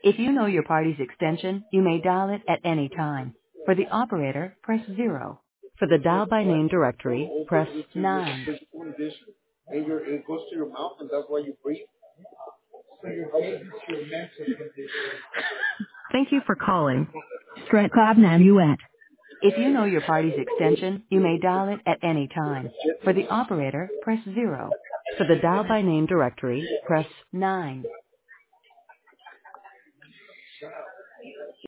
If you know your party's extension, you may dial it at any time. For the operator, press 0. For the dial by name directory, press 9. It goes to your mouth, and that's why you breathe. Thank you for calling Stratclub Nanuet. If you know your party's extension, you may dial it at any time. For the operator, press 0. For the dial by name directory, press 9.